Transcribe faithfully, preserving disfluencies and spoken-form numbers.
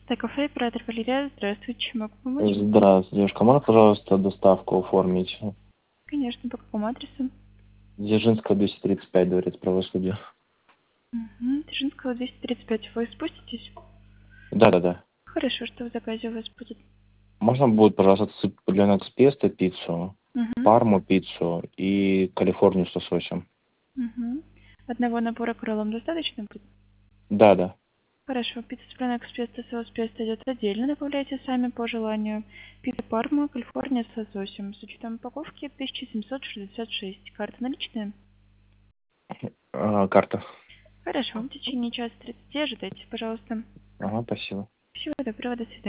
Так, кафе, оператор Валерия, здравствуйте, чем могу помочь? Здравствуйте, девушка. Можно, пожалуйста, доставку оформить? Конечно, по какому адресу? Дзержинская, двести тридцать пять, дворец правосудия. Угу. Дзержинского, двести тридцать пять. Вы спуститесь? Да-да-да. Хорошо, что в заказе у вас будет? Можно будет, пожалуйста, цыпленок с песто пиццу, Угу. парму пиццу и Калифорнию с лососем. Угу. Одного набора крылом достаточно будет? Да-да. Хорошо, пицца цыпленок с песто, соус песто идет отдельно, добавляйте сами по желанию. Пицца парма, Калифорния с лососем. С учетом упаковки тысяча семьсот шестьдесят шесть. Карта наличная? А, карта. Хорошо, в течение часа тридцати ожидайте, пожалуйста. Ага, спасибо. Всего доброго, до свидания.